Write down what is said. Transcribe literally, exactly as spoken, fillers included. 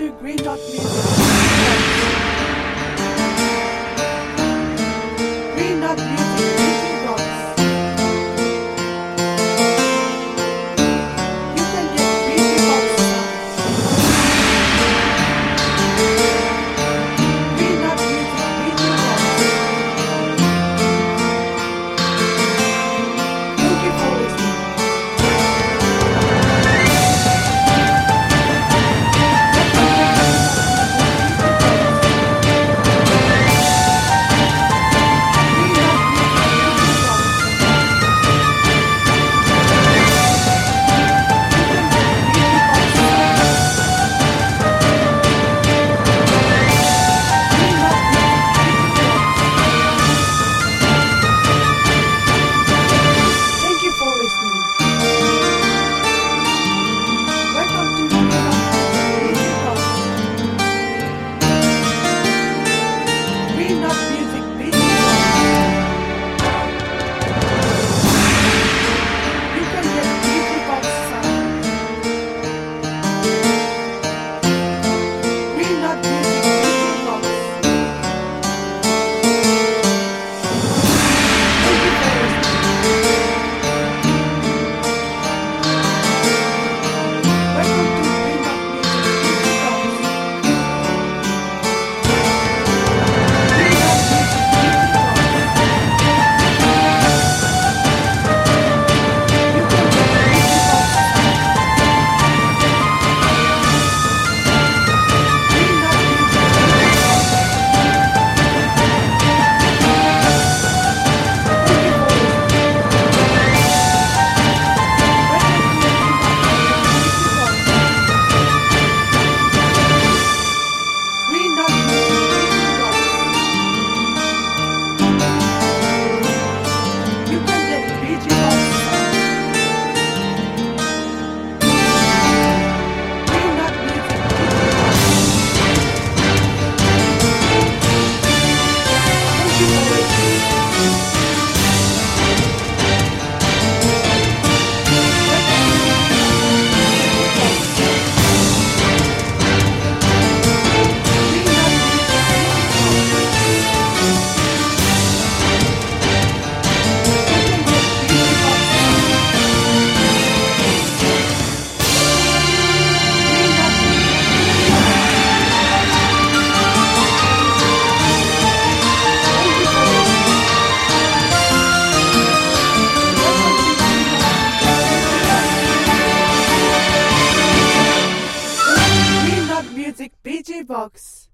to Green Dot Music. Green Dot Music Music Box. You can get music box sound. Green Dot Music Music Box. Thank you for listening. Thank you for listening. Welcome to Green Dot Music Box. Green Dot Music Music Box. You can get music box sound. Green Dot Music Music Box. Thank you for listening. Welcome to Green Dot Music Music Box. Green Dot Music Music Box. You can get music box sound. Green Dot Music Music Box. Thank you for listening. Welcome to Green Dot Music Music Box. Green Dot Music Music Box. You can get music box sound. Green Dot Music Music Box. Thank you for listening. Green Dot Music B G Box.